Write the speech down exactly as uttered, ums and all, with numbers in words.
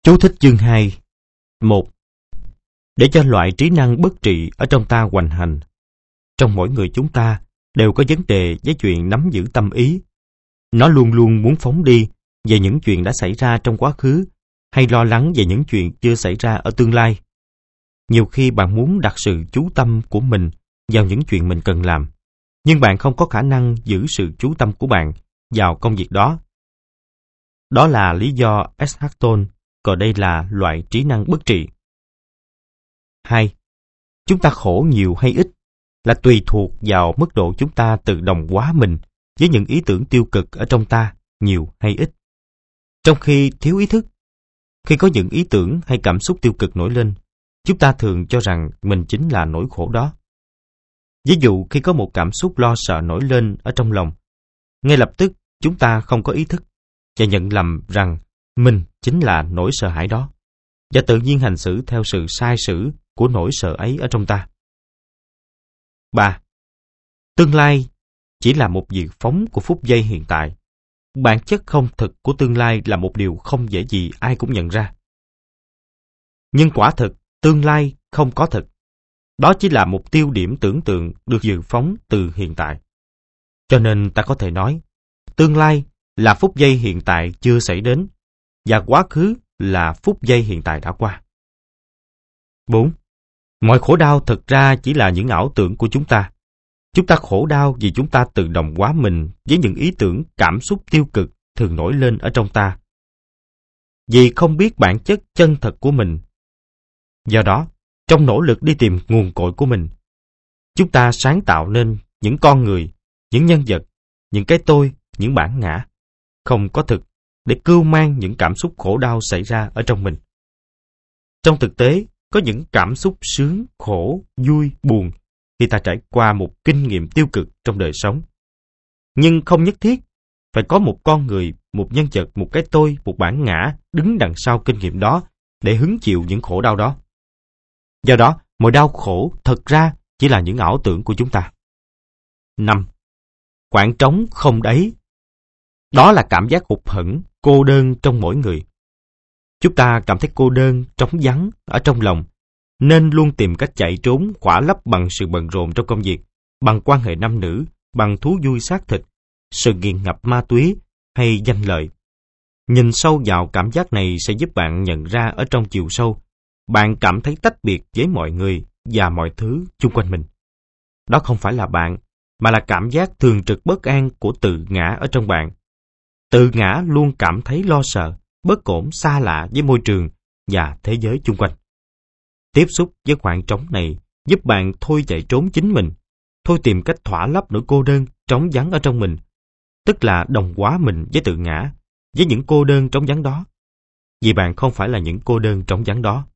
Chú thích chương hai. một. Để cho loại trí năng bất trị ở trong ta hoành hành, trong mỗi người chúng ta đều có vấn đề với chuyện nắm giữ tâm ý. Nó luôn luôn muốn phóng đi về những chuyện đã xảy ra trong quá khứ hay lo lắng về những chuyện chưa xảy ra ở tương lai. Nhiều khi bạn muốn đặt sự chú tâm của mình vào những chuyện mình cần làm, nhưng bạn không có khả năng giữ sự chú tâm của bạn vào công việc đó. Đó là lý do Eckhart Tolle còn đây là loại trí năng bất trị. hai. Chúng ta khổ nhiều hay ít là tùy thuộc vào mức độ chúng ta tự đồng hóa mình với những ý tưởng tiêu cực ở trong ta, nhiều hay ít. Trong khi thiếu ý thức, khi có những ý tưởng hay cảm xúc tiêu cực nổi lên, chúng ta thường cho rằng mình chính là nỗi khổ đó. Ví dụ khi có một cảm xúc lo sợ nổi lên ở trong lòng, ngay lập tức chúng ta không có ý thức và nhận lầm rằng mình chính là nỗi sợ hãi đó, và tự nhiên hành xử theo sự sai sử của nỗi sợ ấy ở trong ta. ba. Tương lai chỉ là một việc phóng của phút giây hiện tại. Bản chất không thực của tương lai là một điều không dễ gì ai cũng nhận ra. Nhưng quả thực, tương lai không có thực. Đó chỉ là một tiêu điểm tưởng tượng được dự phóng từ hiện tại. Cho nên ta có thể nói, tương lai là phút giây hiện tại chưa xảy đến, và quá khứ là phút giây hiện tại đã qua. bốn. Mọi khổ đau thực ra chỉ là những ảo tưởng của chúng ta. Chúng ta khổ đau vì chúng ta tự đồng hóa mình với những ý tưởng, cảm xúc tiêu cực thường nổi lên ở trong ta. Vì không biết bản chất chân thật của mình. Do đó, trong nỗ lực đi tìm nguồn cội của mình, chúng ta sáng tạo nên những con người, những nhân vật, những cái tôi, những bản ngã không có thực để cưu mang những cảm xúc khổ đau xảy ra ở trong mình. Trong thực tế, có những cảm xúc sướng, khổ, vui, buồn khi ta trải qua một kinh nghiệm tiêu cực trong đời sống. Nhưng không nhất thiết phải có một con người, một nhân vật, một cái tôi, một bản ngã đứng đằng sau kinh nghiệm đó để hứng chịu những khổ đau đó. Do đó, mọi đau khổ thật ra chỉ là những ảo tưởng của chúng ta. năm. Khoảng trống không đáy. Đó là cảm giác hụt hẫng, cô đơn trong mỗi người. Chúng ta cảm thấy cô đơn, trống vắng ở trong lòng, nên luôn tìm cách chạy trốn, khỏa lấp bằng sự bận rộn trong công việc, bằng quan hệ nam nữ, bằng thú vui xác thịt, sự nghiện ngập ma túy hay danh lợi. Nhìn sâu vào cảm giác này sẽ giúp bạn nhận ra ở trong chiều sâu, bạn cảm thấy tách biệt với mọi người và mọi thứ chung quanh mình. Đó không phải là bạn, mà là cảm giác thường trực bất an của tự ngã ở trong bạn. Tự ngã luôn cảm thấy lo sợ, bất ổn, xa lạ với môi trường và thế giới chung quanh. Tiếp xúc với khoảng trống này giúp bạn thôi chạy trốn chính mình, thôi tìm cách thỏa lấp nỗi cô đơn, trống vắng ở trong mình, tức là đồng hóa mình với tự ngã, với những cô đơn trống vắng đó. Vì bạn không phải là những cô đơn trống vắng đó.